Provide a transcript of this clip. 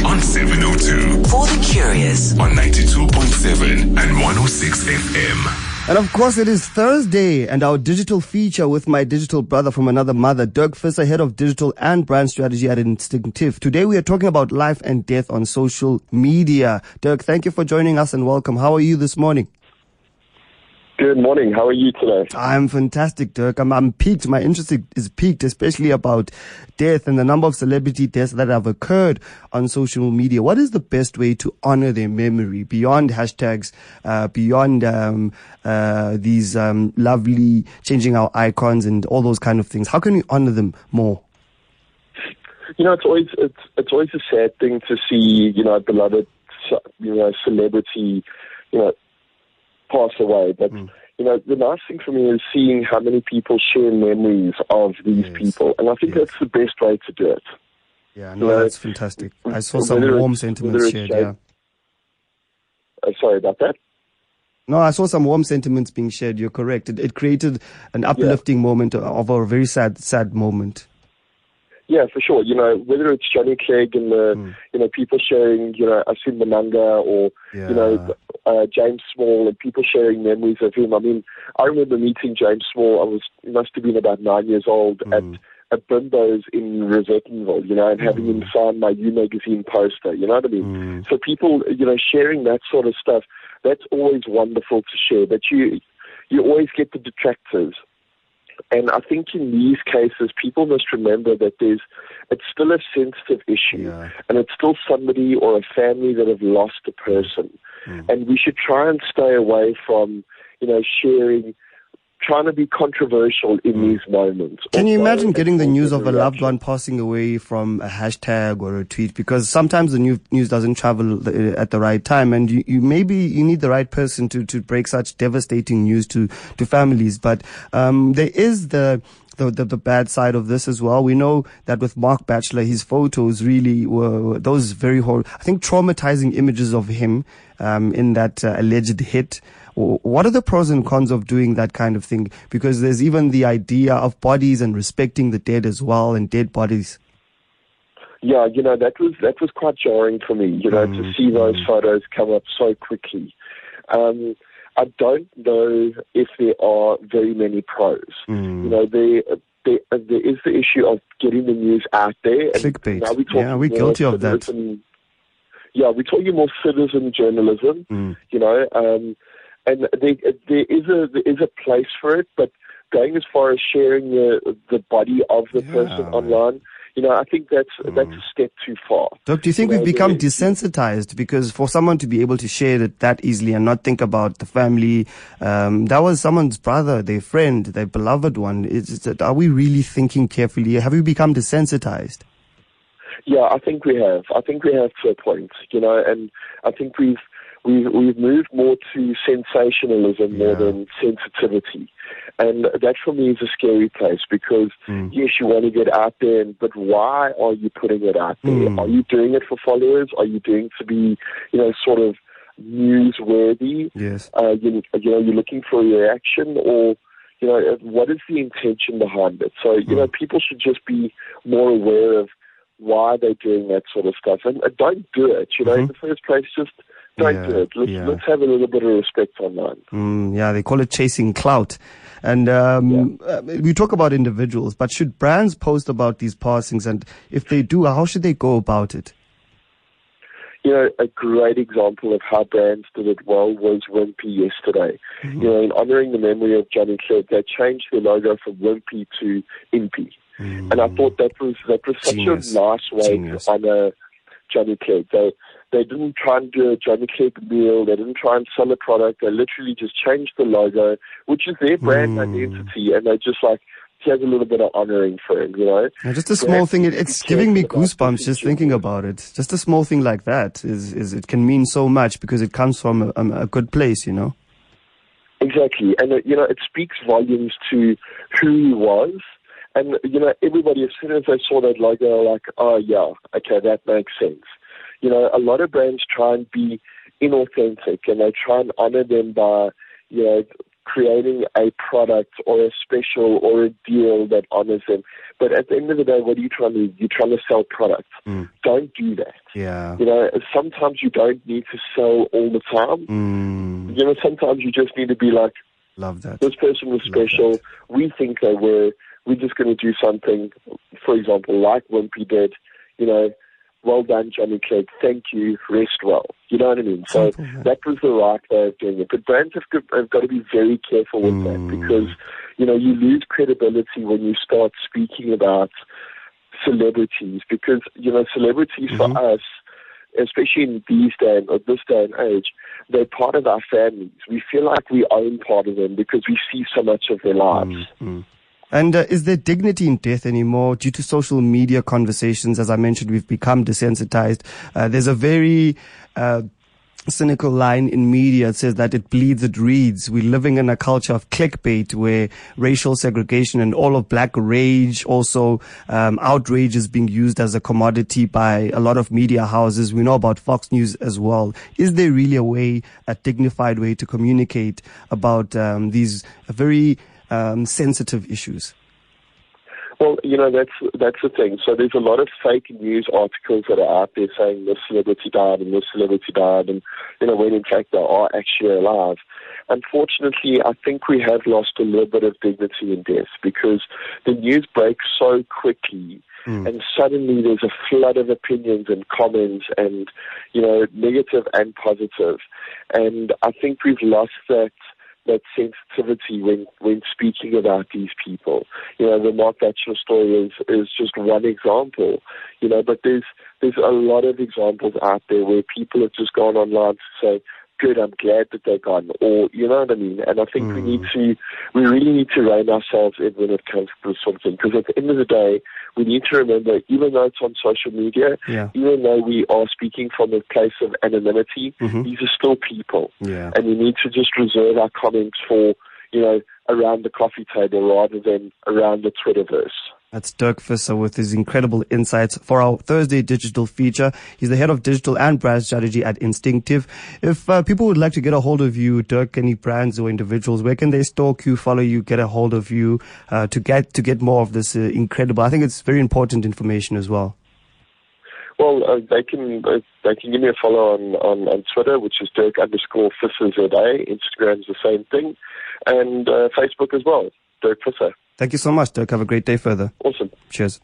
on 702. For the curious. On 92.7 and 106 FM. And of course, it is Thursday and our digital feature with my digital brother from another mother, Dirk Visser, head of digital and brand strategy at Instinctive. Today, we are talking about life and death on social media. Dirk, thank you for joining us and welcome. How are you this morning? Good morning. How are you today? I'm fantastic, Dirk. I'm peaked. My interest is peaked, especially about death and the number of celebrity deaths that have occurred on social media. What is the best way to honor their memory beyond hashtags, beyond these lovely changing our icons and all those kind of things? How can we honor them more? You know, it's always a sad thing to see, a beloved, celebrity, pass away. But, the nice thing for me is seeing how many people share memories of these people. And I think that's the best way to do it. Yeah, no, that's fantastic. I saw some warm sentiments shared, Sorry about that. No, I saw some warm sentiments being shared. You're correct. It created an uplifting moment of a very sad moment. Yeah, for sure. Whether it's Johnny Clegg and the, people sharing, Asim Mananga or, James Small and people sharing memories of him. I mean, I remember meeting James Small. Must have been about 9 years old at Bimbo's in Rosettenville, and having him sign my U Magazine poster, you know what I mean? So people, sharing that sort of stuff, that's always wonderful to share. But you always get the detractors. And I think in these cases, people must remember that it's still a sensitive issue, and it's still somebody or a family that have lost a person. And we should try and stay away from, trying to be controversial in these moments. Can you imagine getting the news of a loved one passing away from a hashtag or a tweet? Because sometimes the news doesn't travel at the right time, and you need the right person to break such devastating news to families. But there is the bad side of this as well. We know that with Mark Batchelor, his photos really were those very traumatizing images of him in that alleged hit. What are the pros and cons of doing that kind of thing? Because there's even the idea of bodies and respecting the dead as well, and dead bodies. Yeah, that was quite jarring for me, to see those photos come up so quickly. I don't know if there are very many pros. There is the issue of getting the news out there. Clickbait. We're guilty of that. We're talking more citizen journalism, and there is a place for it, but going as far as sharing the body of the person online, I think that's a step too far. Doc, do you think we've become desensitized? Because for someone to be able to share it that easily and not think about the family, that was someone's brother, their friend, their beloved one. Are we really thinking carefully? Have we become desensitized? Yeah, I think we have. I think we have to a point, and I think we've moved more to sensationalism more than sensitivity. And that for me is a scary place because, yes, you want to get out there, but why are you putting it out there? Are you doing it for followers? Are you doing it to be, sort of newsworthy? Yes. You're looking for a reaction or, what is the intention behind it? So, people should just be more aware of why they're doing that sort of stuff. And don't do it, in the first place, just don't do it. Let's have a little bit of respect online. They call it chasing clout. And we talk about individuals, but should brands post about these passings? And if they do, how should they go about it? A great example of how brands did it well was Wimpy yesterday. In honouring the memory of Johnny Clegg, they changed their logo from Wimpy to Impy. And I thought that was such a nice way to honour Johnny Clegg. They didn't try and do a Johnny Clegg meal. They didn't try and sell a product. They literally just changed the logo, which is their brand identity, and they just here's a little bit of honouring for him, Just a small thing. It's giving me goosebumps just thinking about it. Just a small thing like that is it can mean so much because it comes from a good place, Exactly, and it speaks volumes to who he was. And, everybody, as soon as they saw that logo, like, oh, yeah, okay, that makes sense. A lot of brands try and be inauthentic, and they try and honor them by, creating a product or a special or a deal that honors them. But at the end of the day, what are you trying to do? You're trying to sell products. Don't do that. Yeah. You know, sometimes you don't need to sell all the time. You know, sometimes you just need to be like, love that. This person was special. We think they were. We're just going to do something, for example, like Wimpy did, you know, well done, Johnny Clegg. Thank you. Rest well. You know what I mean? So that was the right way of doing it. But brands have got to be very careful with that because, you know, you lose credibility when you start speaking about celebrities because, you know, celebrities for us, especially in this day and age, they're part of our families. We feel like we own part of them because we see so much of their lives. And is there dignity in death anymore? Due to social media conversations, as I mentioned, we've become desensitized. There's a very cynical line in media. It says that it bleeds, it reads. We're living in a culture of clickbait where racial segregation and all of black rage, also outrage is being used as a commodity by a lot of media houses. We know about Fox News as well. Is there really a dignified way to communicate about these very sensitive issues? Well, you know, that's the thing. So there's a lot of fake news articles that are out there saying this celebrity died and this celebrity died and, you know, when in fact they are actually alive. Unfortunately, I think we have lost a little bit of dignity in death because the news breaks so quickly and suddenly there's a flood of opinions and comments and, you know, negative and positive. And I think we've lost that sensitivity when speaking about these people. You know, the Mark Batchelor story is just one example, you know, but there's a lot of examples out there where people have just gone online to say, good, I'm glad that they're gone, or, you know what I mean? And I think we really need to rein ourselves in when it comes to this sort of thing, because at the end of the day, we need to remember, even though it's on social media, even though we are speaking from a place of anonymity, these are still people. And we need to just reserve our comments for, you know, around the coffee table rather than around the Twitterverse. That's Dirk Visser with his incredible insights for our Thursday digital feature. He's the head of digital and brand strategy at Instinctive. If people would like to get a hold of you, Dirk, any brands or individuals, where can they stalk you, follow you, get a hold of you to get more of this incredible? I think it's very important information as well. Well, they can give me a follow on Twitter, which is Dirk_FisserZA. Instagram's the same thing, and Facebook as well, Dirk Visser. Thank you so much, Dirk. Have a great day further. Awesome. Cheers.